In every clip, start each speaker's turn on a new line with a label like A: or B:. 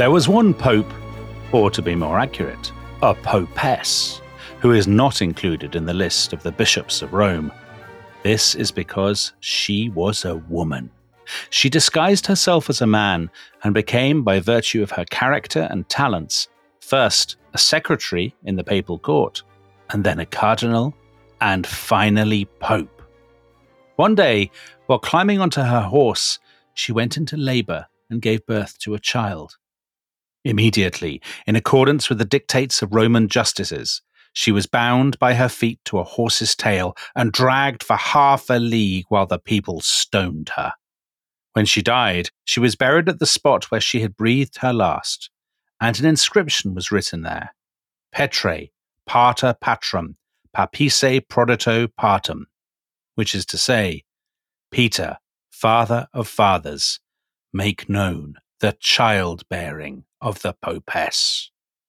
A: There was one pope, or to be more accurate, a popess, who is not included in the list of the bishops of Rome. This is because she was a woman. She disguised herself as a man and became, by virtue of her character and talents, first a secretary in the papal court, and then a cardinal, and finally pope. One day, while climbing onto her horse, she went into labor and gave birth to a child. Immediately, in accordance with the dictates of Roman justices, she was bound by her feet to a horse's tail and dragged for half a league while the people stoned her. When she died, she was buried at the spot where she had breathed her last, and an inscription was written there: Petrae, pater patrum, papice prodito partum, which is to say, Peter, father of fathers, make known the childbearing of the popess.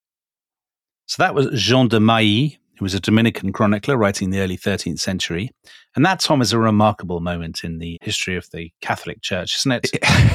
A: So that was Jean de Mailly, who was a Dominican chronicler writing in the early 13th century. And that, Tom, is a remarkable moment in the history of the Catholic Church, isn't it?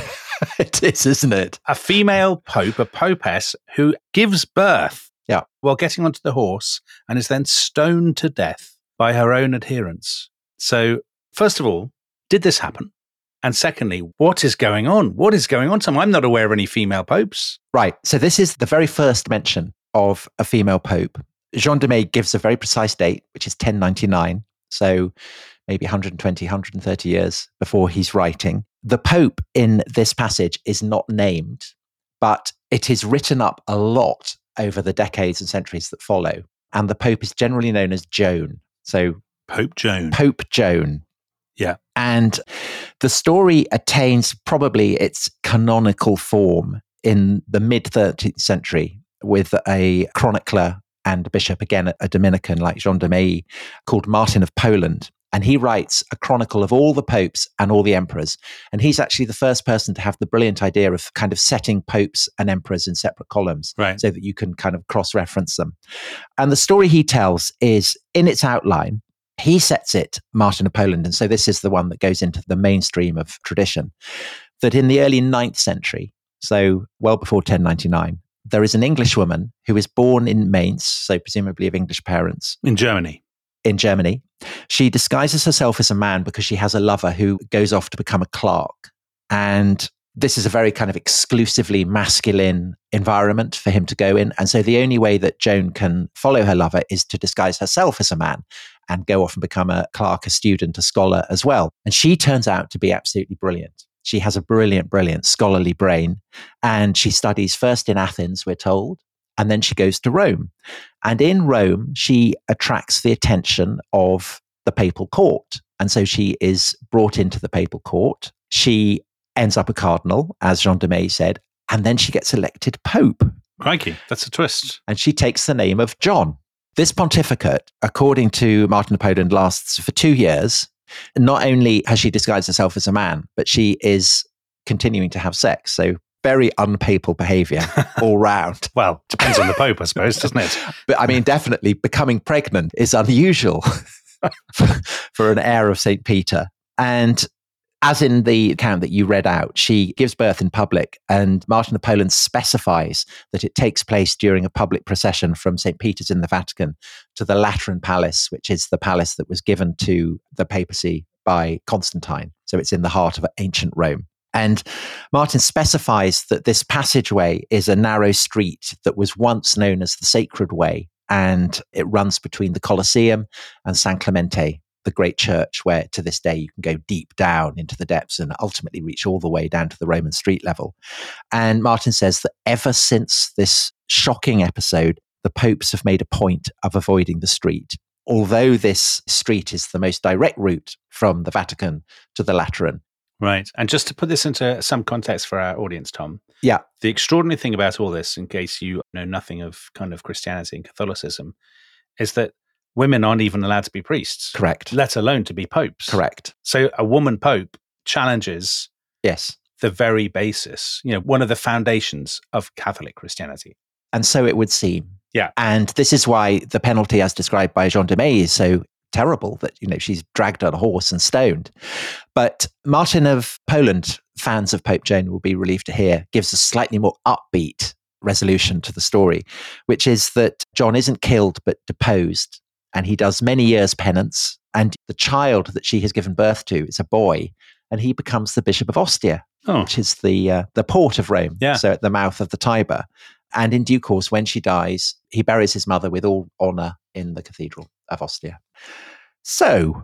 B: It is, isn't it?
A: A female pope, a popess, who gives birth while getting onto the horse and is then stoned to death by her own adherents. So, first of all, did this happen? And secondly, what is going on? What is going on, Tom? I'm not aware of any female popes.
B: Right. So this is the very first mention of a female pope. Jean de Mailly gives a very precise date, which is 1099. So maybe 120, 130 years before he's writing. The pope in this passage is not named, but it is written up a lot over the decades and centuries that follow. And the pope is generally known as Joan. So
A: Pope Joan.
B: Pope Joan.
A: Yeah.
B: And the story attains probably its canonical form in the mid-13th century with a chronicler and bishop, again, a Dominican like Jean de Mailly, called Martin of Poland. And he writes a chronicle of all the popes and all the emperors. And he's actually the first person to have the brilliant idea of kind of setting popes and emperors in separate columns,
A: right,
B: so that you can kind of cross-reference them. And the story he tells is, in its outline, he sets it, Martin of Poland, and so this is the one that goes into the mainstream of tradition, that in the early 9th century, so well before 1099, there is an English woman who is born in Mainz, so presumably of English parents.
A: In Germany.
B: In Germany. She disguises herself as a man because she has a lover who goes off to become a clerk. And this is a very kind of exclusively masculine environment for him to go in. And so the only way that Joan can follow her lover is to disguise herself as a man and go off and become a clerk, a student, a scholar as well. And she turns out to be absolutely brilliant. She has a brilliant scholarly brain. And she studies first in Athens, we're told, and then she goes to Rome. And in Rome, she attracts the attention of the papal court. And so she is brought into the papal court. She ends up a cardinal, as Jean de Mailly said, and then she gets elected pope.
A: Crikey, that's a twist.
B: And she takes the name of John. This pontificate, according to Martin of Poland, lasts for 2 years. Not only has she disguised herself as a man, but she is continuing to have sex. So very unpapal behavior all round.
A: Well, depends on the Pope, I suppose, doesn't it?
B: But I mean, definitely becoming pregnant is unusual for an heir of St. Peter. And as in the account that you read out, she gives birth in public, and Martin of Poland specifies that it takes place during a public procession from St. Peter's in the Vatican to the Lateran Palace, which is the palace that was given to the papacy by Constantine. So it's in the heart of ancient Rome. And Martin specifies that this passageway is a narrow street that was once known as the Sacred Way, and it runs between the Colosseum and San Clemente, the great church where to this day you can go deep down into the depths and ultimately reach all the way down to the Roman street level. And Martin says that ever since this shocking episode, the popes have made a point of avoiding the street. Although this street is the most direct route from the Vatican to the Lateran.
A: Right. And just to put this into some context for our audience, Tom.
B: Yeah.
A: The extraordinary thing about all this, in case you know nothing of kind of Christianity and Catholicism, is that women aren't even allowed to be priests.
B: Correct.
A: Let alone to be popes.
B: Correct.
A: So a woman pope challenges the very basis, one of the foundations of Catholic Christianity.
B: And so it would seem.
A: Yeah.
B: And this is why the penalty as described by Jean de Mailly is so terrible that, she's dragged on a horse and stoned. But Martin of Poland, fans of Pope Joan will be relieved to hear, gives a slightly more upbeat resolution to the story, which is that John isn't killed but deposed, and he does many years penance, and the child that she has given birth to is a boy, and he becomes the Bishop of Ostia, which is the port of Rome, so at the mouth of the Tiber. And in due course, when she dies, he buries his mother with all honor in the Cathedral of Ostia. So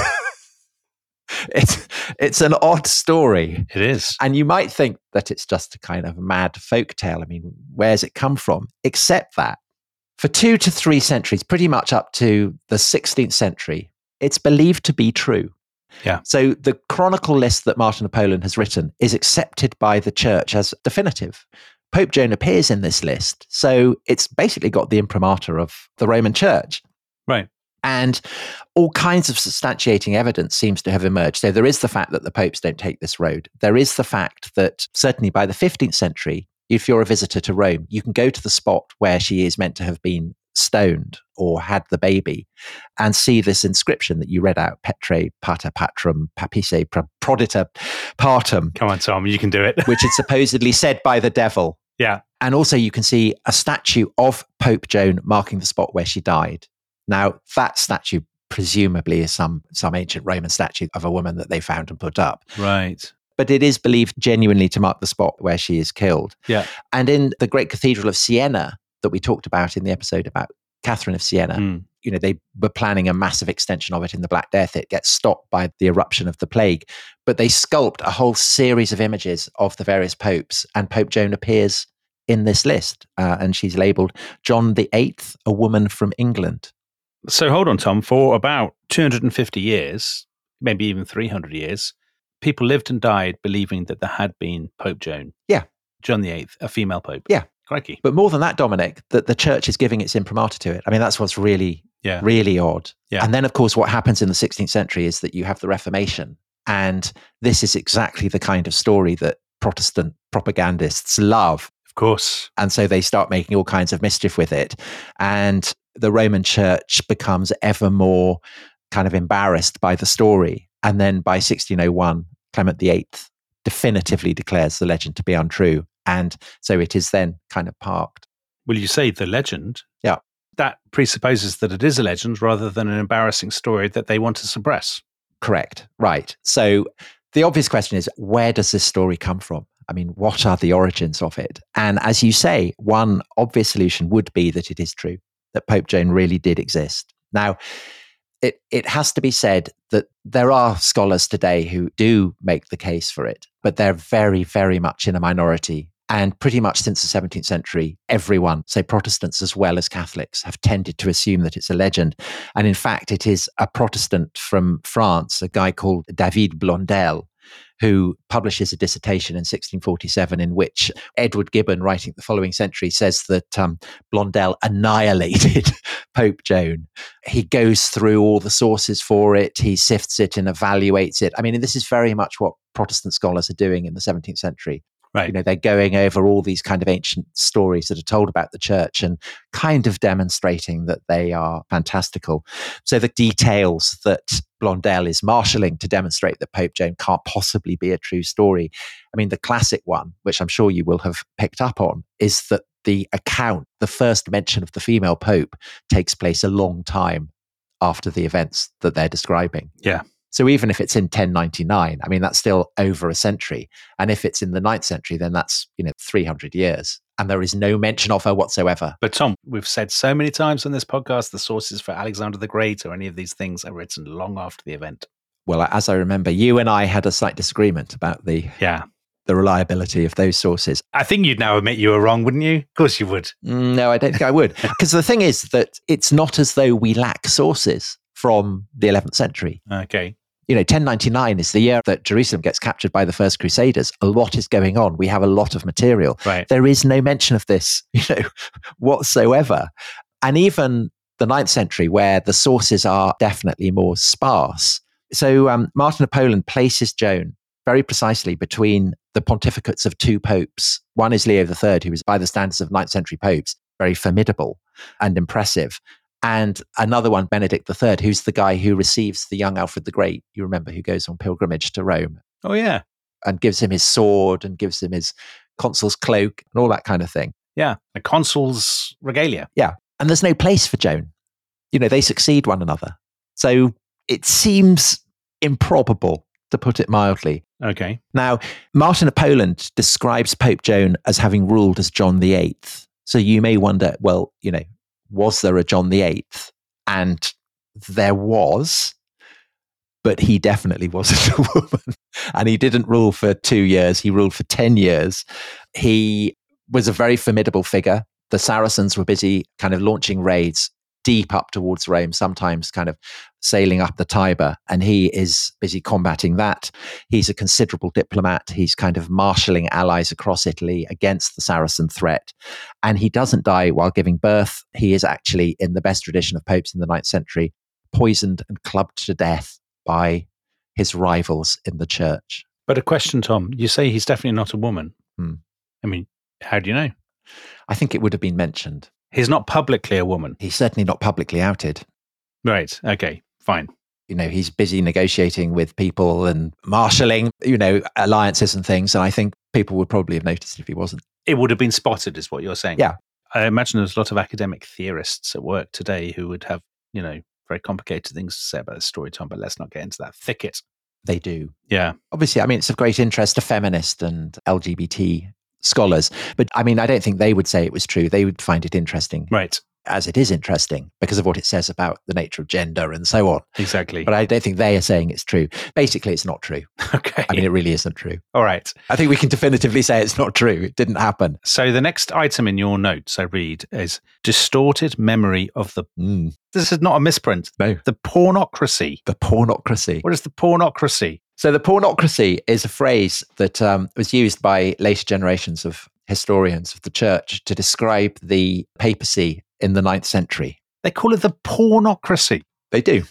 B: it's an odd story.
A: It is.
B: And you might think that it's just a kind of mad folk tale. I mean, where's it come from? Except that for 2 to 3 centuries, pretty much up to the 16th century, it's believed to be true.
A: Yeah.
B: So the chronicle list that Martin of Poland has written is accepted by the church as definitive. Pope Joan appears in this list. So it's basically got the imprimatur of the Roman Church.
A: Right.
B: And all kinds of substantiating evidence seems to have emerged. So there is the fact that the popes don't take this road. There is the fact that certainly by the 15th century, if you're a visitor to Rome, you can go to the spot where she is meant to have been stoned or had the baby and see this inscription that you read out, Petrae Pater Patrum Papice Prodita Partum.
A: Come on, Tom, you can do it.
B: Which is supposedly said by the devil.
A: Yeah.
B: And also you can see a statue of Pope Joan marking the spot where she died. Now, that statue presumably is some ancient Roman statue of a woman that they found and put up.
A: Right.
B: But it is believed genuinely to mark the spot where she is killed.
A: Yeah.
B: And in the great cathedral of Siena that we talked about in the episode about Catherine of Siena, they were planning a massive extension of it in the Black Death. It gets stopped by the eruption of the plague. But they sculpt a whole series of images of the various popes, and Pope Joan appears in this list. And she's labeled John VIII, a woman from England.
A: So hold on, Tom. For about 250 years, maybe even 300 years, people lived and died believing that there had been Pope Joan.
B: Yeah.
A: John VIII, a female pope.
B: Yeah.
A: Crikey.
B: But more than that, Dominic, that the church is giving its imprimatur to it. I mean, that's what's really, really odd. Yeah. And then, of course, what happens in the 16th century is that you have the Reformation. And this is exactly the kind of story that Protestant propagandists love.
A: Of course.
B: And so they start making all kinds of mischief with it. And the Roman Church becomes ever more kind of embarrassed by the story. And then by 1601, Clement VIII definitively declares the legend to be untrue. And so it is then kind of parked.
A: Will you say the legend?
B: Yeah.
A: That presupposes that it is a legend rather than an embarrassing story that they want to suppress.
B: Correct. Right. So the obvious question is, where does this story come from? I mean, what are the origins of it? And as you say, one obvious solution would be that it is true, that Pope Joan really did exist. Now, it has to be said that there are scholars today who do make the case for it, but they're very, very much in a minority. And pretty much since the 17th century, everyone, say Protestants as well as Catholics, have tended to assume that it's a legend. And in fact, it is a Protestant from France, a guy called David Blondel, who publishes a dissertation in 1647 in which Edward Gibbon, writing the following century, says that Blondel annihilated Pope Joan. He goes through all the sources for it, he sifts it and evaluates it. I mean, this is very much what Protestant scholars are doing in the 17th century.
A: Right.
B: They're going over all these kind of ancient stories that are told about the church and kind of demonstrating that they are fantastical. So the details that Blondel is marshalling to demonstrate that Pope Joan can't possibly be a true story. I mean, the classic one, which I'm sure you will have picked up on, is that the account, the first mention of the female pope, takes place a long time after the events that they're describing.
A: Yeah.
B: So even if it's in 1099, I mean, that's still over a century. And if it's in the 9th century, then that's, 300 years. And there is no mention of her whatsoever.
A: But Tom, we've said so many times on this podcast, the sources for Alexander the Great or any of these things are written long after the event.
B: Well, as I remember, you and I had a slight disagreement about the reliability of those sources.
A: I think you'd now admit you were wrong, wouldn't you? Of course you would.
B: No, I don't think I would. Because the thing is that it's not as though we lack sources from the 11th century.
A: Okay.
B: 1099 is the year that Jerusalem gets captured by the First Crusaders. A lot is going on. We have a lot of material.
A: Right.
B: There is no mention of this, whatsoever. And even the 9th century, where the sources are definitely more sparse. So Martin of Poland places Joan very precisely between the pontificates of 2 popes. One is Leo III, who was, by the standards of 9th century popes, very formidable and impressive. and another one, Benedict III, who's the guy who receives the young Alfred the Great. You remember, who goes on pilgrimage to Rome
A: Oh, yeah.
B: and gives him his sword and gives him his consul's cloak and all that kind of thing.
A: Yeah. The consul's regalia.
B: Yeah. And there's no place for Joan. They succeed one another. So it seems improbable, to put it mildly.
A: Okay.
B: Now, Martin of Poland describes Pope Joan as having ruled as John VIII. So you may wonder, well, was there a John VIII? And there was, but he definitely wasn't a woman. And he didn't rule for 2 years. He ruled for 10 years. He was a very formidable figure. The Saracens were busy kind of launching raids deep up towards Rome, sometimes kind of sailing up the Tiber, and he is busy combating that. He's a considerable diplomat. He's kind of marshalling allies across Italy against the Saracen threat. And he doesn't die while giving birth. He is actually, in the best tradition of popes in the 9th century, poisoned and clubbed to death by his rivals in the church.
A: But a question, Tom. You say he's definitely not a woman.
B: Hmm.
A: I mean, how do you know?
B: I think it would have been mentioned.
A: He's not publicly a woman.
B: He's certainly not publicly outed.
A: Right. Okay. Fine.
B: He's busy negotiating with people and marshalling, alliances and things. And I think people would probably have noticed if he wasn't.
A: It would have been spotted, is what you're saying.
B: Yeah.
A: I imagine there's a lot of academic theorists at work today who would have, very complicated things to say about this story, Tom, but let's not get into that thicket.
B: They do.
A: Yeah.
B: Obviously, it's of great interest to feminist and LGBT scholars. But I don't think they would say it was true. They would find it interesting.
A: Right.
B: As it is interesting because of what it says about the nature of gender and so on.
A: Exactly.
B: But I don't think they are saying it's true. Basically, it's not true.
A: Okay.
B: It really isn't true.
A: All right.
B: I think we can definitively say it's not true. It didn't happen.
A: So the next item in your notes I read is distorted memory of the... This is not a misprint.
B: No.
A: The pornocracy.
B: The pornocracy.
A: What is the pornocracy?
B: So the pornocracy is a phrase that was used by later generations of historians of the church to describe the papacy in the 9th century.
A: They call it the pornocracy.
B: They do.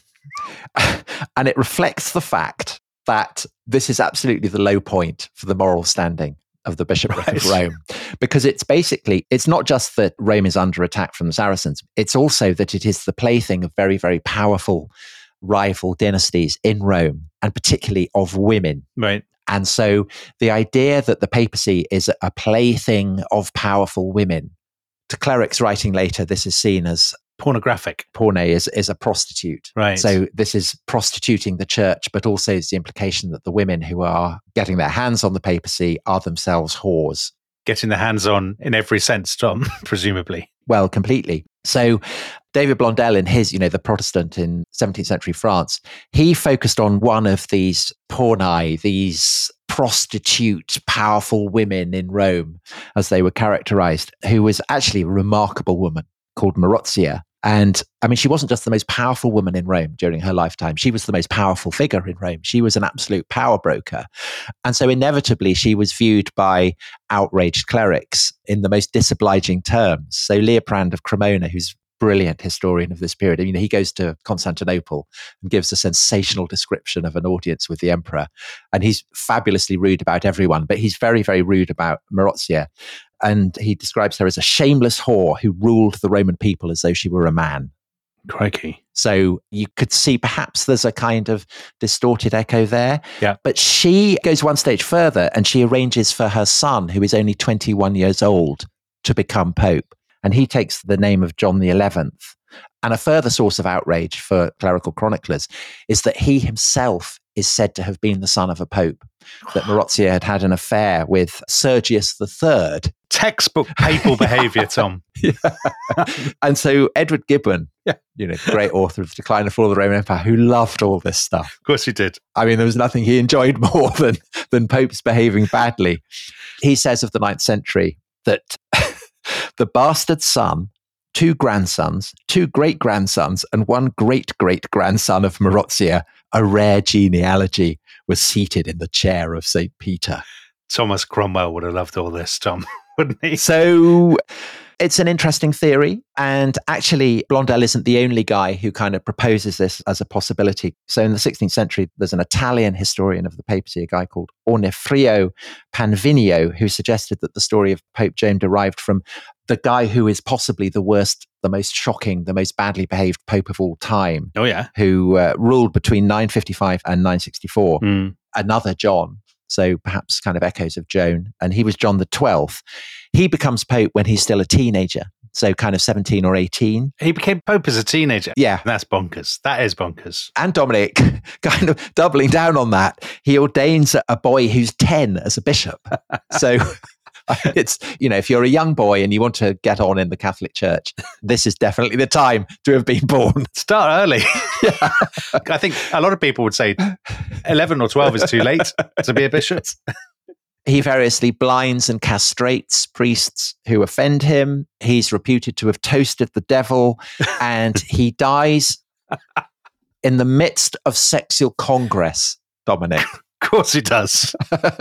B: And it reflects the fact that this is absolutely the low point for the moral standing of the bishopric of Rome. Because it's not just that Rome is under attack from the Saracens, it's also that it is the plaything of very, very powerful rival dynasties in Rome, and particularly of women.
A: Right.
B: And so the idea that the papacy is a plaything of powerful women, to clerics writing later, this is seen as
A: pornographic.
B: Porne is a prostitute.
A: Right.
B: So this is prostituting the church, but also it's the implication that the women who are getting their hands on the papacy are themselves whores.
A: Getting their hands on in every sense, Tom, presumably.
B: Well, completely. So David Blondel in his, The Protestant in 17th century France, he focused on one of these pornae, these prostitute, powerful women in Rome, as they were characterized, who was actually a remarkable woman called Marozia. And she wasn't just the most powerful woman in Rome during her lifetime. She was the most powerful figure in Rome. She was an absolute power broker. And so inevitably, she was viewed by outraged clerics in the most disobliging terms. So Liutprand of Cremona, who's brilliant historian of this period. He goes to Constantinople and gives a sensational description of an audience with the emperor. And he's fabulously rude about everyone, but he's very, very rude about Marozia. And he describes her as a shameless whore who ruled the Roman people as though she were a man.
A: Crikey.
B: So you could see perhaps there's a kind of distorted echo there.
A: Yeah.
B: But she goes one stage further and she arranges for her son, who is only 21 years old, to become pope. And he takes the name of John the 11th. And a further source of outrage for clerical chroniclers is that he himself is said to have been the son of a pope, that Marozia had an affair with Sergius III.
A: Textbook papal behavior, Tom.
B: Yeah. And so Edward Gibbon, great author of The Decline and Fall of the Roman Empire, who loved all this stuff.
A: Of course he did.
B: There was nothing he enjoyed more than popes behaving badly. He says of the 9th century that the bastard son, 2 grandsons, 2 great-grandsons, and 1 great-great-grandson of Marozia, a rare genealogy, was seated in the chair of St. Peter.
A: Thomas Cromwell would have loved all this, Tom, wouldn't he?
B: So it's an interesting theory. And actually, Blondel isn't the only guy who kind of proposes this as a possibility. So in the 16th century, there's an Italian historian of the papacy, a guy called Onefrio Panvinio, who suggested that the story of Pope Joan derived from the guy who is possibly the worst, the most shocking, the most badly behaved pope of all time.
A: Oh, yeah.
B: Who ruled between 955 and 964. Another John. So perhaps kind of echoes of Joan. And he was John the 12th. He becomes pope when he's still a teenager. So kind of 17 or 18.
A: He became pope as a teenager.
B: Yeah.
A: That's bonkers. That is bonkers.
B: And Dominic, kind of doubling down on that, he ordains a boy who's 10 as a bishop. So it's, if you're a young boy and you want to get on in the Catholic Church, this is definitely the time to have been born.
A: Start early. Yeah. I think a lot of people would say 11 or 12 is too late to be a bishop.
B: He variously blinds and castrates priests who offend him. He's reputed to have toasted the devil, and he dies in the midst of sexual congress, Dominic.
A: Of course he does.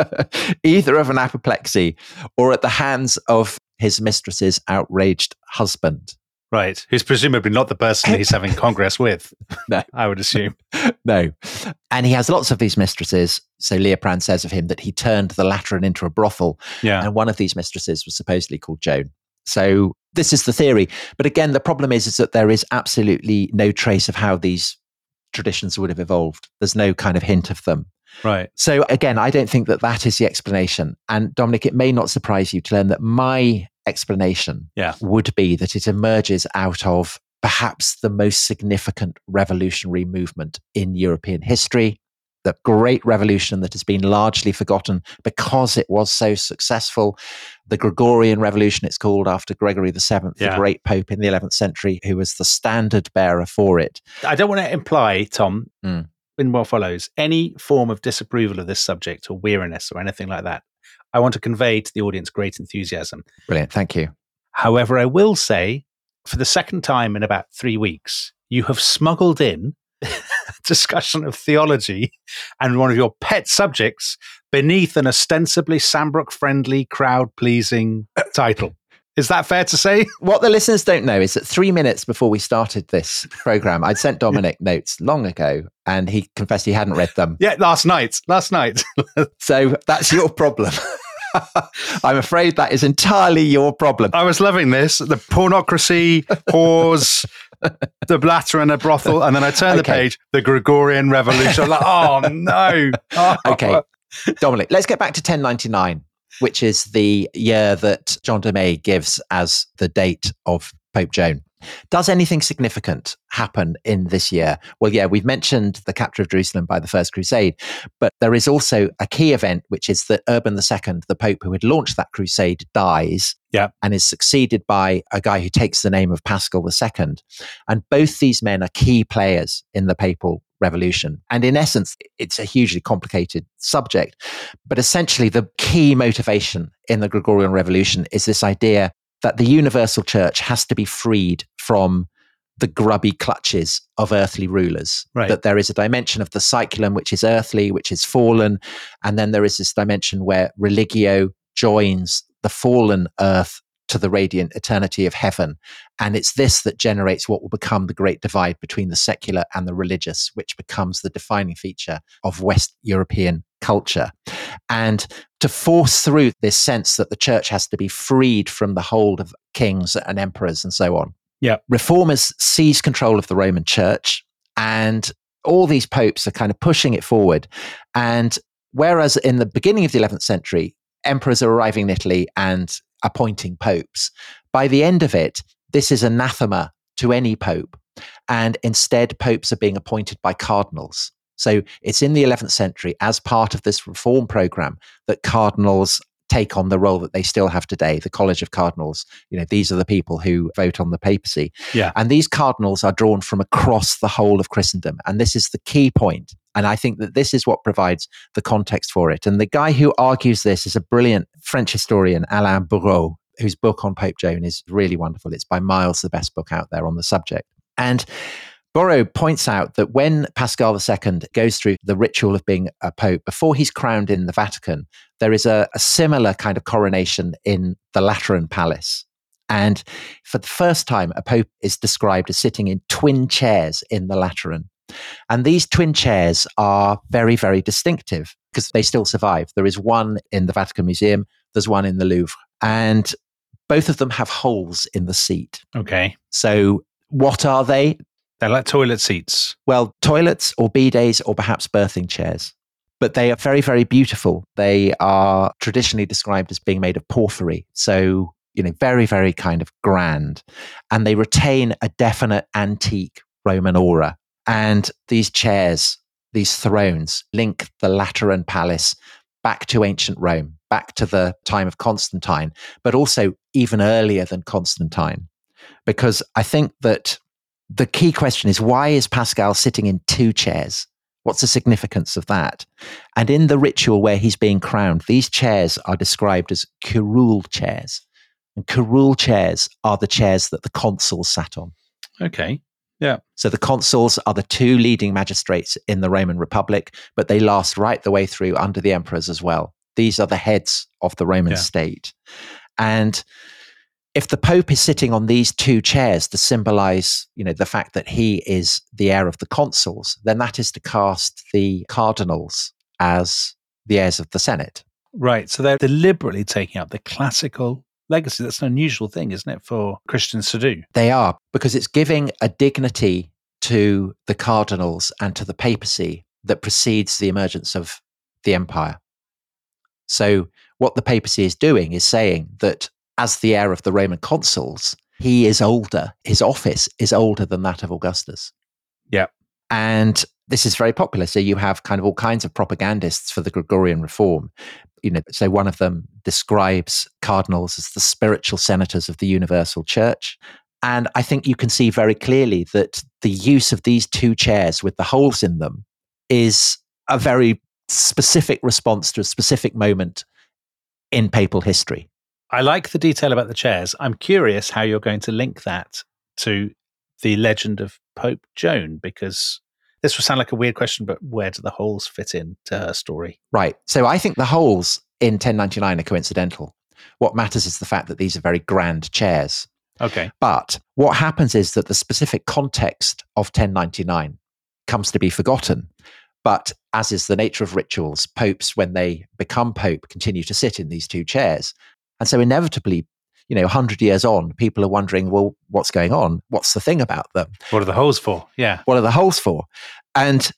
B: Either of an apoplexy or at the hands of his mistress's outraged husband.
A: Right. Who's presumably not the person he's having congress with.
B: No.
A: I would assume.
B: No. And he has lots of these mistresses. So Liutprand says of him that he turned the Lateran into a brothel.
A: Yeah.
B: And one of these mistresses was supposedly called Joan. So this is the theory. But again, the problem is that there is absolutely no trace of how these traditions would have evolved. There's no kind of hint of them.
A: Right.
B: So again, I don't think that is the explanation. And Dominic, it may not surprise you to learn that my explanation would be that it emerges out of perhaps the most significant revolutionary movement in European history, the Great Revolution that has been largely forgotten because it was so successful. The Gregorian Revolution, it's called, after Gregory VII, the great pope in the 11th century, who was the standard bearer for it.
A: I don't want to imply, Tom, in what follows, any form of disapproval of this subject or weariness or anything like that. I want to convey to the audience great enthusiasm.
B: Brilliant. Thank you.
A: However, I will say, for the second time in about 3 weeks, you have smuggled in discussion of theology and one of your pet subjects beneath an ostensibly Sambrook-friendly, crowd-pleasing title. Is that fair to say? What
B: the listeners don't know is that 3 minutes before we started this program, I'd sent Dominic notes long ago, and he confessed he hadn't read them.
A: Yeah, last night.
B: So that's your problem. I'm afraid that is entirely your problem.
A: I was loving this. The pornocracy, whores, the blatter and a brothel. And then I turned the page, the Gregorian Revolution. I'm like, oh, no.
B: Okay, Dominic, let's get back to 1099. Which is the year that John de May gives as the date of Pope Joan. Does anything significant happen in this year? Well, yeah, we've mentioned the capture of Jerusalem by the First Crusade, but there is also a key event, which is that Urban II, the Pope who had launched that crusade, dies and is succeeded by a guy who takes the name of Paschal II. And both these men are key players in the papal revolution. And in essence, it's a hugely complicated subject. But essentially, the key motivation in the Gregorian Revolution is this idea that the universal church has to be freed from the grubby clutches of earthly rulers.
A: Right.
B: That there is a dimension of the cyclum which is earthly, which is fallen. And then there is this dimension where religio joins the fallen earth to the radiant eternity of heaven. And it's this that generates what will become the great divide between the secular and the religious, which becomes the defining feature of West European culture. And to force through this sense that the church has to be freed from the hold of kings and emperors and so on, reformers seize control of the Roman church, and all these popes are kind of pushing it forward. And whereas in the beginning of the 11th century, emperors are arriving in Italy and appointing popes, by the end of it, this is anathema to any pope. And instead, popes are being appointed by cardinals. So it's in the 11th century, as part of this reform program, that cardinals take on the role that they still have today, the College of Cardinals. These are the people who vote on the papacy.
A: Yeah.
B: And these cardinals are drawn from across the whole of Christendom. And this is the key point. And I think that this is what provides the context for it. And the guy who argues this is a brilliant French historian, Alain Bourreau, whose book on Pope Joan is really wonderful. It's by miles the best book out there on the subject. And Borrow points out that when Pascal II goes through the ritual of being a pope, before he's crowned in the Vatican, there is a similar kind of coronation in the Lateran Palace. And for the first time, a pope is described as sitting in twin chairs in the Lateran. And these twin chairs are very, very distinctive because they still survive. There is one in the Vatican Museum, there's one in the Louvre, and both of them have holes in the seat.
A: Okay.
B: So what are they?
A: They're like toilet seats.
B: Well, toilets or bidets or perhaps birthing chairs. But they are very, very beautiful. They are traditionally described as being made of porphyry. So, very, very kind of grand. And they retain a definite antique Roman aura. And these chairs, these thrones, link the Lateran Palace back to ancient Rome, back to the time of Constantine, but also even earlier than Constantine. Because I think that the key question is, why is Pascal sitting in two chairs? What's the significance of that? And in the ritual where he's being crowned, these chairs are described as curule chairs. And curule chairs are the chairs that the consuls sat on.
A: Okay. Yeah.
B: So the consuls are the two leading magistrates in the Roman Republic, but they last right the way through under the emperors as well. These are the heads of the Roman state. And if the Pope is sitting on these two chairs to symbolize, the fact that he is the heir of the consuls, then that is to cast the cardinals as the heirs of the Senate.
A: Right. So they're deliberately taking up the classical legacy. That's an unusual thing, isn't it, for Christians to do?
B: They are, because it's giving a dignity to the cardinals and to the papacy that precedes the emergence of the empire. So what the papacy is doing is saying that as the heir of the Roman consuls, he is older. His office is older than that of Augustus.
A: Yeah.
B: And this is very popular. So you have kind of all kinds of propagandists for the Gregorian reform. So one of them describes cardinals as the spiritual senators of the universal church. And I think you can see very clearly that the use of these two chairs with the holes in them is a very specific response to a specific moment in papal history.
A: I like the detail about the chairs. I'm curious how you're going to link that to the legend of Pope Joan, because this will sound like a weird question, but where do the holes fit in to her story?
B: Right. So I think the holes in 1099 are coincidental. What matters is the fact that these are very grand chairs.
A: Okay.
B: But what happens is that the specific context of 1099 comes to be forgotten. But as is the nature of rituals, popes, when they become pope, continue to sit in these two chairs. And so inevitably, 100 years on, people are wondering, well, what's going on? What's the thing about them?
A: What are the holes for? Yeah.
B: What are the holes for? And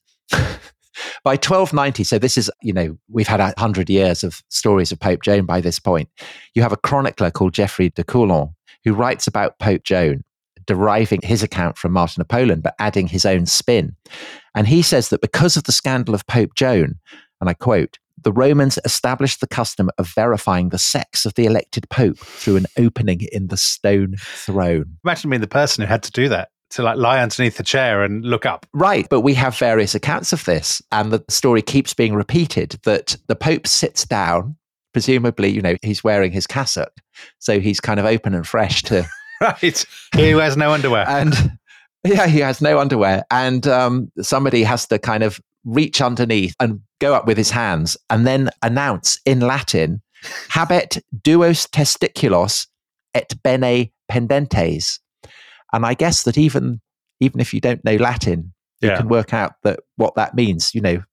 B: by 1290, so this is, we've had 100 years of stories of Pope Joan by this point. You have a chronicler called Geoffrey de Coulon who writes about Pope Joan, deriving his account from Martin of Poland, but adding his own spin. And he says that because of the scandal of Pope Joan, and I quote, the Romans established the custom of verifying the sex of the elected pope through an opening in the stone throne.
A: Imagine being the person who had to do that, to lie underneath the chair and look up.
B: Right, but we have various accounts of this, and the story keeps being repeated that the pope sits down, presumably, he's wearing his cassock, so he's kind of open and fresh to...
A: Right, he wears no underwear.
B: And yeah, he has no underwear, and somebody has to kind of reach underneath and go up with his hands and then announce in Latin, habet duos testiculos et bene pendentes. And I guess that even if you don't know Latin, you can work out that what that means.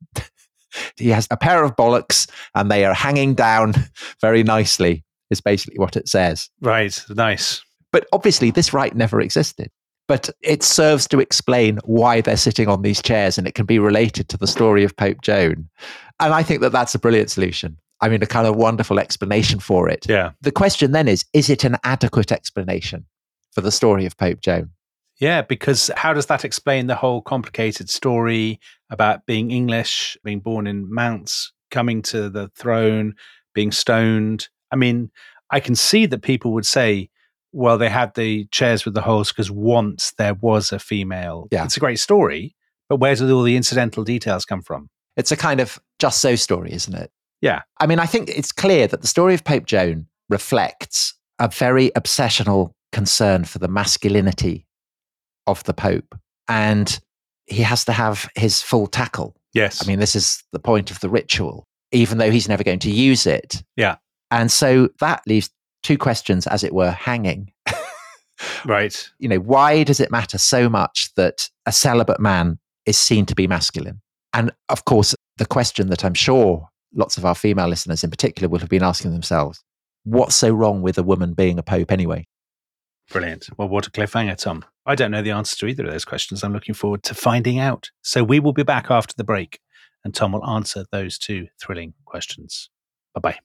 B: He has a pair of bollocks and they are hanging down very nicely, is basically what it says.
A: Right, nice.
B: But obviously this rite never existed. But it serves to explain why they're sitting on these chairs, and it can be related to the story of Pope Joan. And I think that that's a brilliant solution. I mean, a kind of wonderful explanation for it.
A: Yeah.
B: The question then is it an adequate explanation for the story of Pope Joan?
A: Yeah, because how does that explain the whole complicated story about being English, being born in Mounts, coming to the throne, being stoned? I mean, I can see that people would say, well, they had the chairs with the holes because once there was a female.
B: Yeah.
A: It's a great story, but where do all the incidental details come from?
B: It's a kind of just so story, isn't it?
A: Yeah.
B: I mean, I think it's clear that the story of Pope Joan reflects a very obsessional concern for the masculinity of the Pope. and he has to have his full tackle.
A: Yes.
B: I mean, this is the point of the ritual, even though he's never going to use it.
A: Yeah.
B: And so that leaves two questions, as it were, hanging.
A: Right.
B: Why does it matter so much that a celibate man is seen to be masculine? And of course, the question that I'm sure lots of our female listeners in particular will have been asking themselves, what's so wrong with a woman being a pope anyway?
A: Brilliant. Well, what a cliffhanger, Tom. I don't know the answer to either of those questions. I'm looking forward to finding out. So we will be back after the break, and Tom will answer those two thrilling questions. Bye-bye.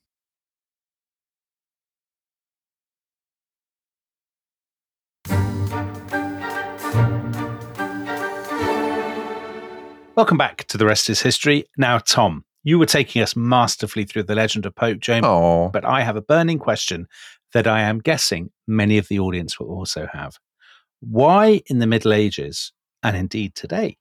A: Welcome back to The Rest is History. Now, Tom, you were taking us masterfully through the legend of Pope Joan, but I have a burning question that I am guessing many of the audience will also have. Why in the Middle Ages, and indeed today,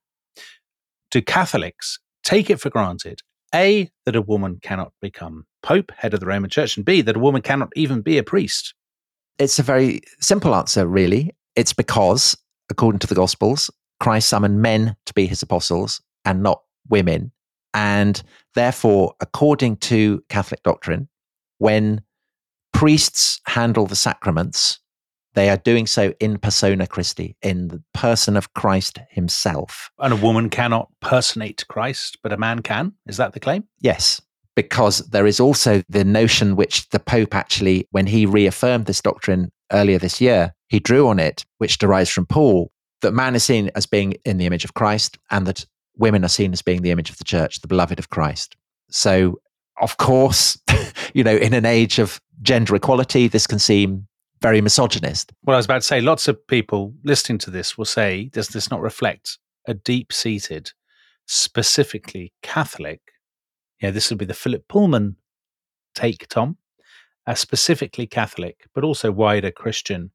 A: do Catholics take it for granted, A, that a woman cannot become Pope, head of the Roman Church, and B, that a woman cannot even be a priest?
B: It's a very simple answer, really. It's because, according to the Gospels, Christ summoned men to be his apostles and not women. And therefore, according to Catholic doctrine, when priests handle the sacraments, they are doing so in persona Christi, in the person of Christ himself.
A: And a woman cannot personate Christ, but a man can? Is that the claim?
B: Yes, because there is also the notion which the Pope actually, when he reaffirmed this doctrine earlier this year, he drew on it, which derives from Paul, that man is seen as being in the image of Christ and that women are seen as being the image of the church, the beloved of Christ. So, of course, in an age of gender equality, this can seem very misogynist.
A: Well, I was about to say, lots of people listening to this will say, does this not reflect a deep-seated, specifically Catholic, this would be the Philip Pullman take, Tom, a specifically Catholic, but also wider Christian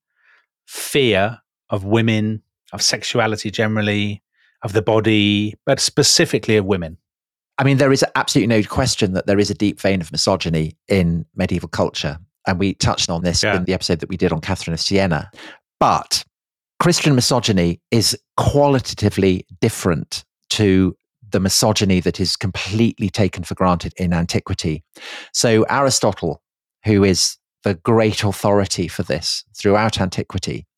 A: fear of women, of sexuality generally, of the body, but specifically of women?
B: I mean, there is absolutely no question that there is a deep vein of misogyny in medieval culture. And we touched on this in the episode that we did on Catherine of Siena. But Christian misogyny is qualitatively different to the misogyny that is completely taken for granted in antiquity. So Aristotle, who is the great authority for this throughout antiquity,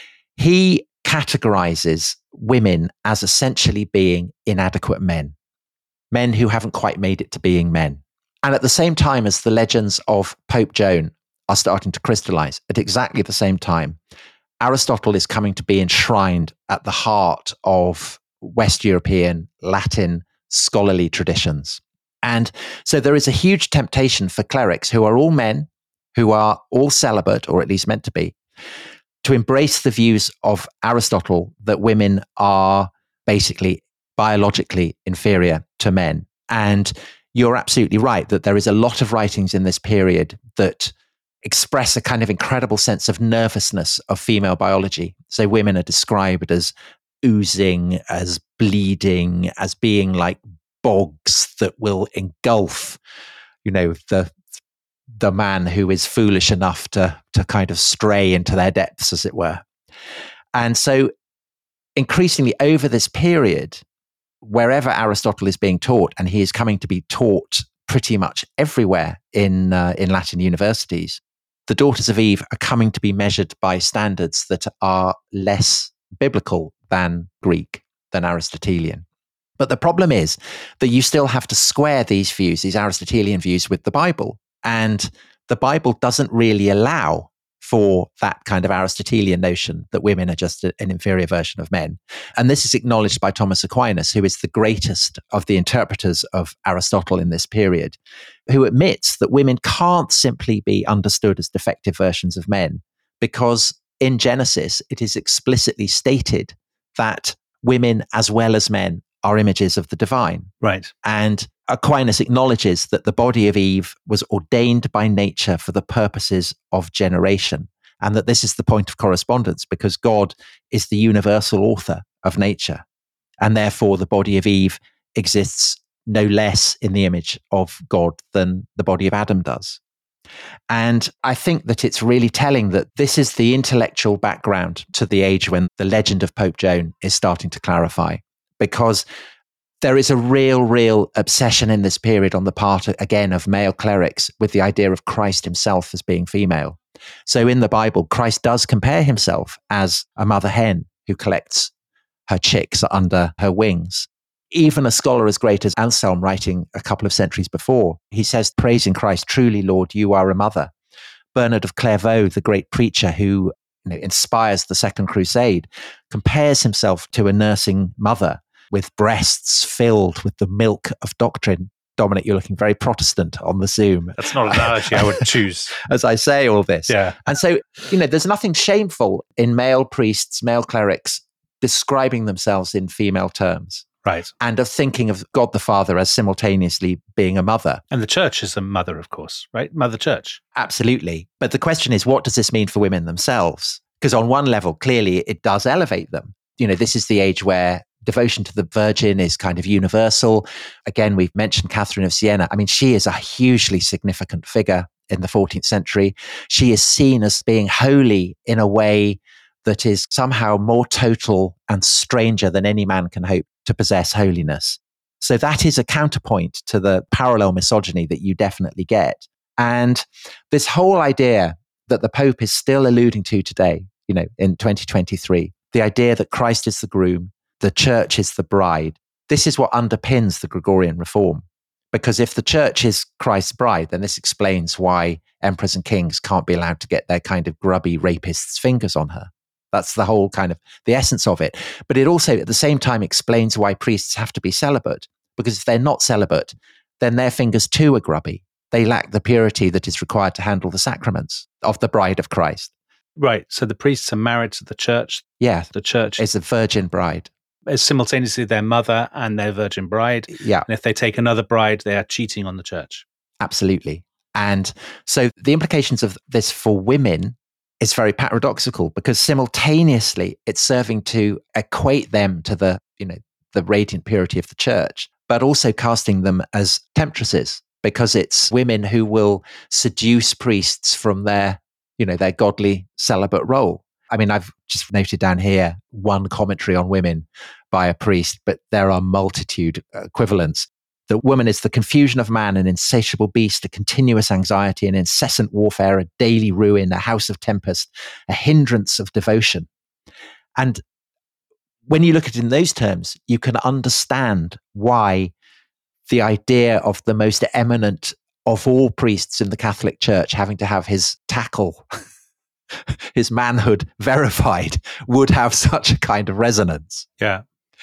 B: he categorizes women as essentially being inadequate men who haven't quite made it to being men. And at the same time as the legends of Pope Joan are starting to crystallize, at exactly the same time, Aristotle is coming to be enshrined at the heart of West European, Latin, scholarly traditions. And so there is a huge temptation for clerics who are all men, who are all celibate, or at least meant to be, to embrace the views of Aristotle that women are basically biologically inferior to men. And you're absolutely right that there is a lot of writings in this period that express a kind of incredible sense of nervousness of female biology. So women are described as oozing, as bleeding, as being like bogs that will engulf, the man who is foolish enough to kind of stray into their depths, as it were. And so increasingly over this period, wherever Aristotle is being taught, and he is coming to be taught pretty much everywhere in Latin universities, the daughters of Eve are coming to be measured by standards that are less biblical than Greek, than Aristotelian. But the problem is that you still have to square these views, these Aristotelian views, with the Bible. And the Bible doesn't really allow for that kind of Aristotelian notion that women are just an inferior version of men. And this is acknowledged by Thomas Aquinas, who is the greatest of the interpreters of Aristotle in this period, who admits that women can't simply be understood as defective versions of men, because in Genesis, it is explicitly stated that women as well as men are images of the divine.
A: Right.
B: And Aquinas acknowledges that the body of Eve was ordained by nature for the purposes of generation, and that this is the point of correspondence because God is the universal author of nature. And therefore, the body of Eve exists no less in the image of God than the body of Adam does. And I think that it's really telling that this is the intellectual background to the age when the legend of Pope Joan is starting to clarify, because there is a real obsession in this period on the part, again, of male clerics with the idea of Christ himself as being female. So in the Bible, Christ does compare himself as a mother hen who collects her chicks under her wings. Even a scholar as great as Anselm, writing a couple of centuries before, he says, praising Christ, truly, Lord, you are a mother. Bernard of Clairvaux, the great preacher who inspires the Second Crusade, compares himself to a nursing mother with breasts filled with the milk of doctrine. Dominic, you're looking very Protestant on the Zoom.
A: That's not an analogy I would choose.
B: As I say all this.
A: Yeah.
B: And so, there's nothing shameful in male priests, male clerics describing themselves in female terms.
A: Right.
B: And of thinking of God the Father as simultaneously being a mother.
A: And the church is a mother, of course, right? Mother Church.
B: Absolutely. But the question is, what does this mean for women themselves? Because on one level, clearly, it does elevate them. This is the age where devotion to the Virgin is kind of universal. Again, we've mentioned Catherine of Siena. I mean, she is a hugely significant figure in the 14th century. She is seen as being holy in a way that is somehow more total and stranger than any man can hope to possess holiness. So that is a counterpoint to the parallel misogyny that you definitely get. And this whole idea that the Pope is still alluding to today, in 2023, the idea that Christ is the groom, the church is the bride, this is what underpins the Gregorian reform. Because if the church is Christ's bride, then this explains why emperors and kings can't be allowed to get their kind of grubby rapists' fingers on her. That's the whole kind of the essence of it. But it also at the same time explains why priests have to be celibate, because if they're not celibate, then their fingers too are grubby. They lack the purity that is required to handle the sacraments of the bride of Christ.
A: Right. So the priests are married to the church.
B: Yeah.
A: The church
B: is a virgin bride.
A: Is simultaneously their mother and their virgin bride.
B: Yeah.
A: And if they take another bride, they are cheating on the church.
B: Absolutely. And so the implications of this for women is very paradoxical, because simultaneously it's serving to equate them to the radiant purity of the church, but also casting them as temptresses, because it's women who will seduce priests from their godly celibate role. I mean, I've just noted down here one commentary on women by a priest, but there are multitude equivalents. The woman is the confusion of man, an insatiable beast, a continuous anxiety, an incessant warfare, a daily ruin, a house of tempest, a hindrance of devotion. And when you look at it in those terms, you can understand why the idea of the most eminent of all priests in the Catholic Church having to have his tackle, his manhood verified, would have such a kind of resonance.
A: Yeah.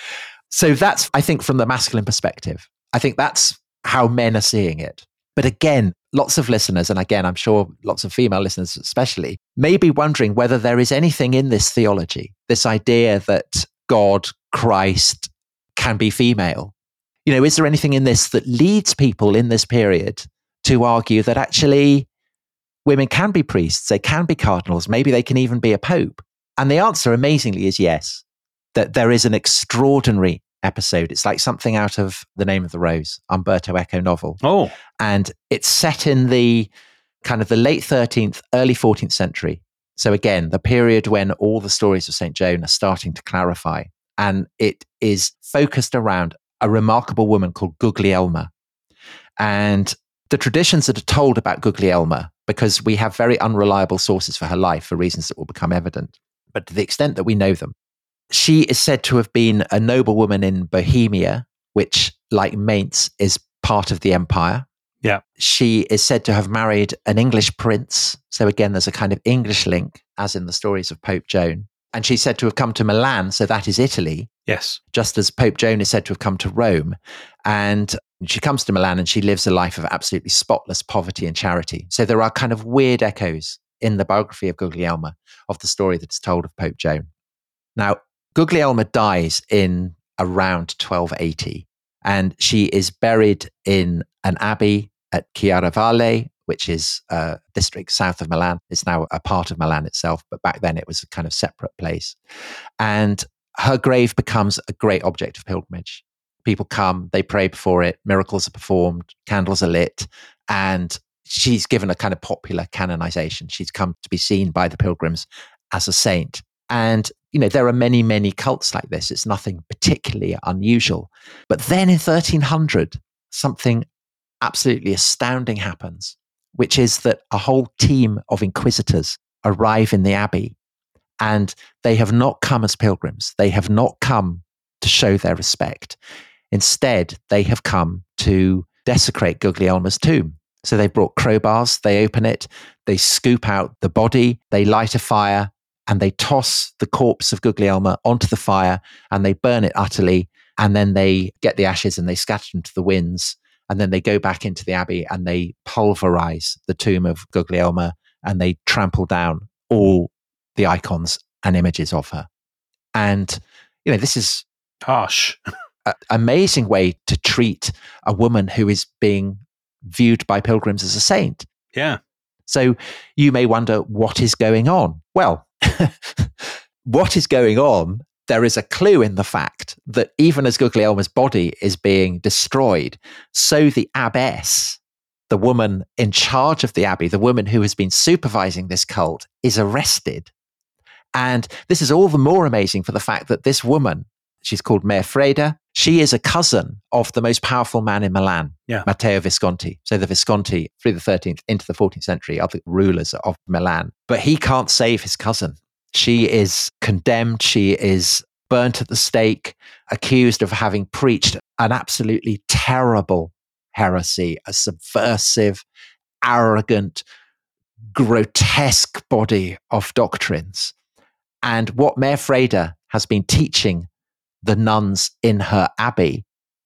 B: So that's, I think, from the masculine perspective. I think that's how men are seeing it. But again, lots of listeners, and again, I'm sure lots of female listeners especially, may be wondering whether there is anything in this theology, this idea that God, Christ, can be female. Is there anything in this that leads people in this period to argue that actually women can be priests, they can be cardinals, maybe they can even be a pope? And the answer, amazingly, is yes, that there is an extraordinary episode. It's like something out of The Name of the Rose, Umberto Eco novel.
A: Oh.
B: And it's set in the kind of the late 13th, early 14th century. So again, the period when all the stories of St. Joan are starting to clarify. And it is focused around a remarkable woman called Guglielma. And the traditions that are told about Guglielma, because we have very unreliable sources for her life for reasons that will become evident, but to the extent that we know them, she is said to have been a noblewoman in Bohemia, which, like Mainz, is part of the empire.
A: Yeah.
B: She is said to have married an English prince. So again, there's a kind of English link, as in the stories of Pope Joan. And she's said to have come to Milan, so that is Italy.
A: Yes.
B: Just as Pope Joan is said to have come to Rome. And she comes to Milan and she lives a life of absolutely spotless poverty and charity. So there are kind of weird echoes in the biography of Guglielma of the story that is told of Pope Joan. Now, Guglielma dies in around 1280, and she is buried in an abbey at Chiaravalle, which is a district south of Milan. It's now a part of Milan itself, but back then it was a kind of separate place. And her grave becomes a great object of pilgrimage. People come, they pray before it, miracles are performed, candles are lit, and she's given a kind of popular canonization. She's come to be seen by the pilgrims as a saint. And, there are many, many cults like this. It's nothing particularly unusual. But then in 1300, something absolutely astounding happens, which is that a whole team of inquisitors arrive in the abbey, and they have not come as pilgrims. They have not come to show their respect. Instead, they have come to desecrate Guglielma's tomb. So they brought crowbars, they open it, they scoop out the body, they light a fire, and they toss the corpse of Guglielma onto the fire, and they burn it utterly. And then they get the ashes and they scatter them to the winds. And then they go back into the abbey and they pulverize the tomb of Guglielma, and they trample down all the icons and images of her. And, this is
A: harsh.
B: An amazing way to treat a woman who is being viewed by pilgrims as a saint.
A: Yeah.
B: So you may wonder, what is going on? Well, what is going on? There is a clue in the fact that even as Guglielma's body is being destroyed, so the abbess, the woman in charge of the abbey, the woman who has been supervising this cult, is arrested. And this is all the more amazing for the fact that this woman, she's called Maefreda, she is a cousin of the most powerful man in Milan, Matteo Visconti. So the Visconti, through the 13th into the 14th century, are the rulers of Milan. But he can't save his cousin. She is condemned. She is burnt at the stake, accused of having preached an absolutely terrible heresy, a subversive, arrogant, grotesque body of doctrines. And what Maefreda has been teaching the nuns in her abbey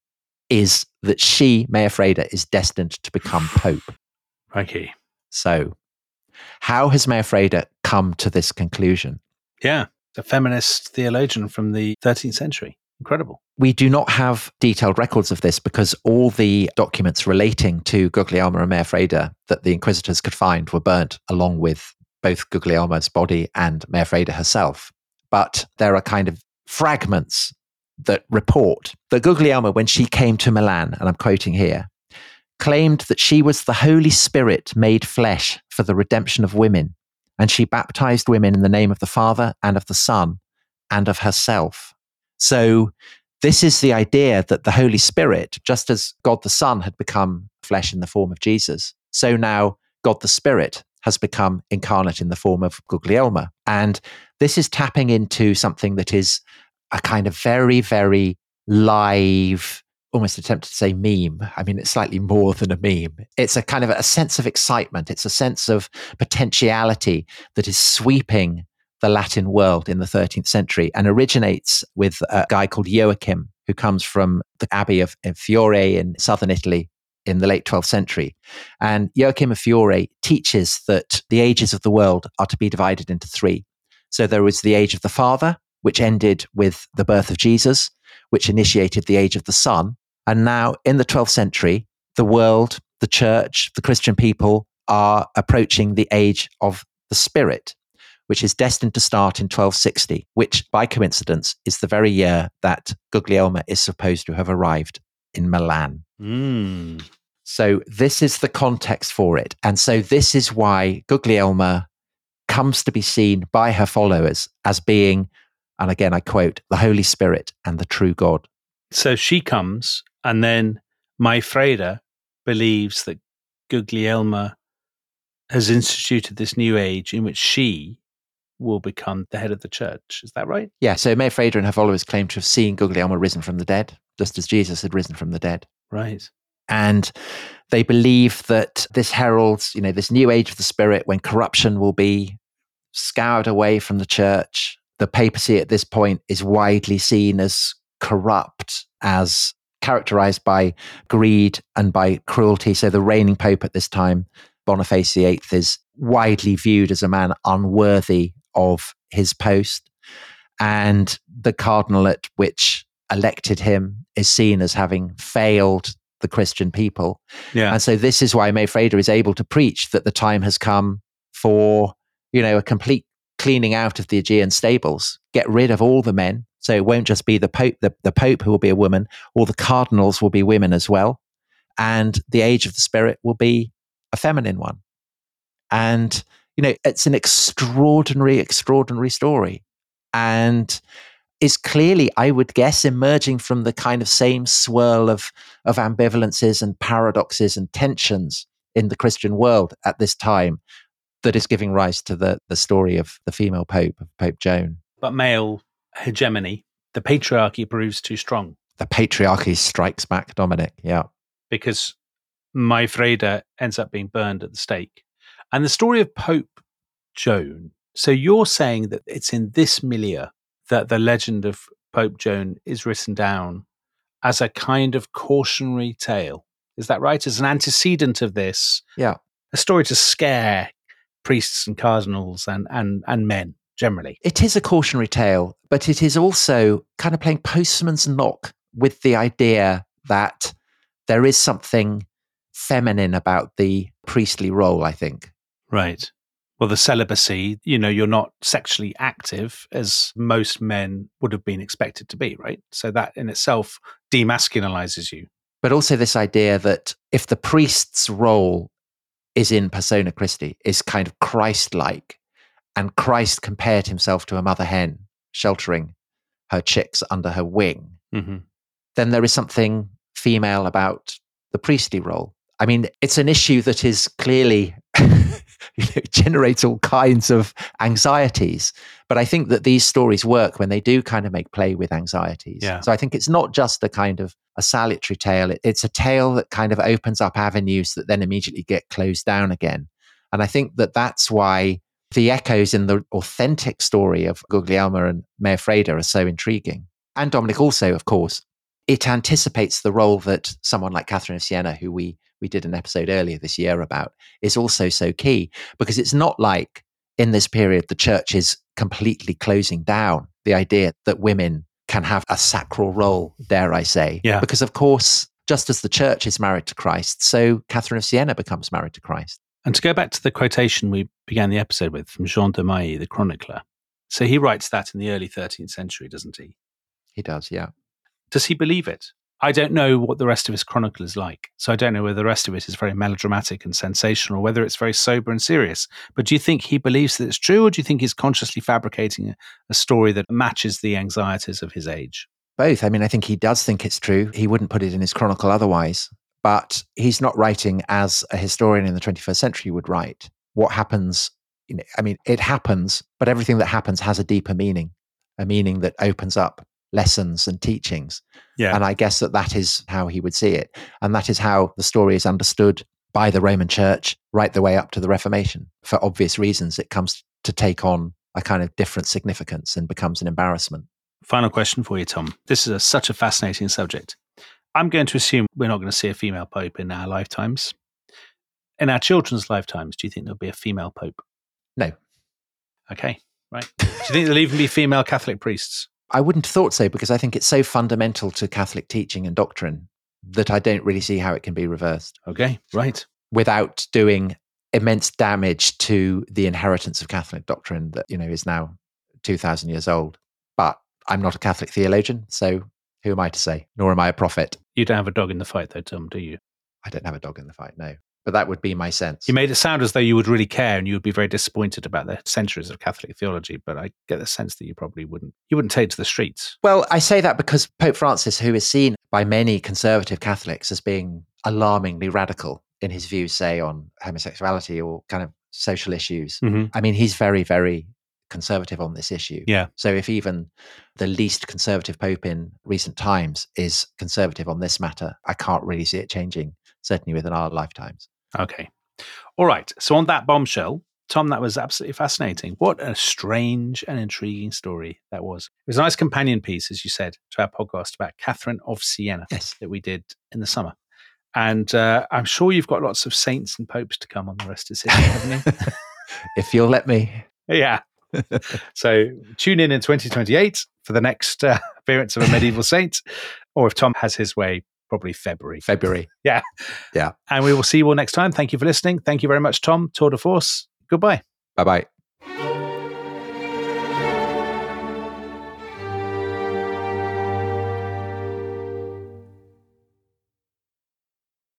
B: is that she, Maefreda, is destined to become pope.
A: Okay.
B: So how has Maefreda come to this conclusion?
A: Yeah, a feminist theologian from the 13th century. Incredible.
B: We do not have detailed records of this because all the documents relating to Guglielma and Maefreda that the inquisitors could find were burnt, along with both Guglielma's body and Maefreda herself. But there are kind of fragments that report that Guglielma, when she came to Milan, and I'm quoting here, claimed that she was the Holy Spirit made flesh for the redemption of women, and she baptized women in the name of the Father and of the Son and of herself. So this is the idea that the Holy Spirit, just as God the Son had become flesh in the form of Jesus, so now God the Spirit has become incarnate in the form of Guglielma. And this is tapping into something that is a kind of very, very live, almost attempted to say meme. I mean, it's slightly more than a meme. It's a kind of a sense of excitement. It's a sense of potentiality that is sweeping the Latin world in the 13th century and originates with a guy called Joachim, who comes from the Abbey of Fiore in southern Italy in the late 12th century. And Joachim of Fiore teaches that the ages of the world are to be divided into three. So there was the age of the Father, which ended with the birth of Jesus, which initiated the age of the Son. And now in the 12th century, the world, the church, the Christian people are approaching the age of the Spirit, which is destined to start in 1260, which by coincidence is the very year that Guglielma is supposed to have arrived in Milan. So this is the context for it. And so this is why Guglielma comes to be seen by her followers as being, and again I quote, the Holy Spirit and the true God.
A: So she comes, and then Maefreda believes that Guglielma has instituted this new age in which she will become the head of the church. Is that right?
B: Yeah, so Maefreda and her followers claim to have seen Guglielma risen from the dead, just as Jesus had risen from the dead.
A: Right.
B: And they believe that this heralds, this new age of the Spirit when corruption will be scoured away from the church. The papacy at this point is widely seen as corrupt, as characterized by greed and by cruelty. So the reigning pope at this time, Boniface VIII, is widely viewed as a man unworthy of his post. And the cardinalate which elected him is seen as having failed the Christian people.
A: Yeah.
B: And so this is why Maefreda is able to preach that the time has come for, a complete cleaning out of the Aegean stables, get rid of all the men. So it won't just be the Pope, the Pope who will be a woman, all the cardinals will be women as well. And the age of the Spirit will be a feminine one. And, it's an extraordinary, extraordinary story. And is clearly, I would guess, emerging from the kind of same swirl of ambivalences and paradoxes and tensions in the Christian world at this time that is giving rise to the story of the female Pope, of Pope Joan.
A: But male hegemony, the patriarchy proves too strong.
B: The patriarchy strikes back, Dominic, yeah.
A: Because Maefreda ends up being burned at the stake. And the story of Pope Joan, so you're saying that it's in this milieu that the legend of Pope Joan is written down as a kind of cautionary tale. Is that right? As an antecedent of this,
B: yeah,
A: a story to scare priests and cardinals and men generally.
B: It is a cautionary tale, but it is also kind of playing postman's knock with the idea that there is something feminine about the priestly role, I think.
A: Right. Well, the celibacy, you're not sexually active as most men would have been expected to be, right? So that in itself demasculinizes you.
B: But also this idea that if the priest's role is in persona Christi, is kind of Christ-like, and Christ compared himself to a mother hen sheltering her chicks under her wing, then there is something female about the priestly role. I mean, it's an issue that is clearly generates all kinds of anxieties. But I think that these stories work when they do kind of make play with anxieties.
A: Yeah.
B: So I think it's not just a kind of a salutary tale. It's a tale that kind of opens up avenues that then immediately get closed down again. And I think that that's why the echoes in the authentic story of Guglielmo and Maefreda are so intriguing. And Dominic also, of course, it anticipates the role that someone like Catherine of Siena, who we did an episode earlier this year about, is also so key, because it's not like in this period the church is completely closing down the idea that women can have a sacral role, dare I say.
A: Yeah.
B: Because, of course, just as the church is married to Christ, so Catherine of Siena becomes married to Christ.
A: And to go back to the quotation we began the episode with from Jean de Mailly, the chronicler. So he writes that in the early 13th century, doesn't he?
B: He does, yeah.
A: Does he believe it? I don't know what the rest of his chronicle is like. So I don't know whether the rest of it is very melodramatic and sensational, or whether it's very sober and serious. But do you think he believes that it's true, or do you think he's consciously fabricating a story that matches the anxieties of his age?
B: Both. I mean, I think he does think it's true. He wouldn't put it in his chronicle otherwise. But he's not writing as a historian in the 21st century would write. What happens, it happens, but everything that happens has a deeper meaning, a meaning that opens up lessons and teachings.
A: Yeah.
B: And I guess that is how he would see it. And that is how the story is understood by the Roman Church right the way up to the Reformation. For obvious reasons, it comes to take on a kind of different significance and becomes an embarrassment.
A: Final question for you, Tom. This is such a fascinating subject. I'm going to assume we're not going to see a female pope in our lifetimes. In our children's lifetimes, do you think there'll be a female pope?
B: No.
A: Okay, right. Do you think there'll even be female Catholic priests?
B: I wouldn't have thought so, because I think it's so fundamental to Catholic teaching and doctrine that I don't really see how it can be reversed.
A: Okay, right.
B: Without doing immense damage to the inheritance of Catholic doctrine that, is now 2,000 years old. But I'm not a Catholic theologian, so who am I to say? Nor am I a prophet.
A: You don't have a dog in the fight though, Tom, do you?
B: I don't have a dog in the fight, no. But that would be my sense.
A: You made it sound as though you would really care and you would be very disappointed about the centuries of Catholic theology, but I get the sense that you probably wouldn't. You wouldn't take it to the streets.
B: Well, I say that because Pope Francis, who is seen by many conservative Catholics as being alarmingly radical in his views, say, on homosexuality or kind of social issues.
A: Mm-hmm.
B: I mean, he's very, very conservative on this issue.
A: Yeah.
B: So if even the least conservative pope in recent times is conservative on this matter, I can't really see it changing, certainly within our lifetimes.
A: Okay. All right. So on that bombshell, Tom, that was absolutely fascinating. What a strange and intriguing story that was. It was a nice companion piece, as you said, to our podcast about Catherine of Siena that we did in the summer. And I'm sure you've got lots of saints and popes to come on the rest of the series, haven't you?
B: If you'll let me.
A: Yeah. So tune in 2028 for the next appearance of a medieval saint, or if Tom has his way, probably February. Yeah.
B: Yeah.
A: And we will see you all next time. Thank you for listening. Thank you very much, Tom. Tour de force. Goodbye.
B: Bye-bye.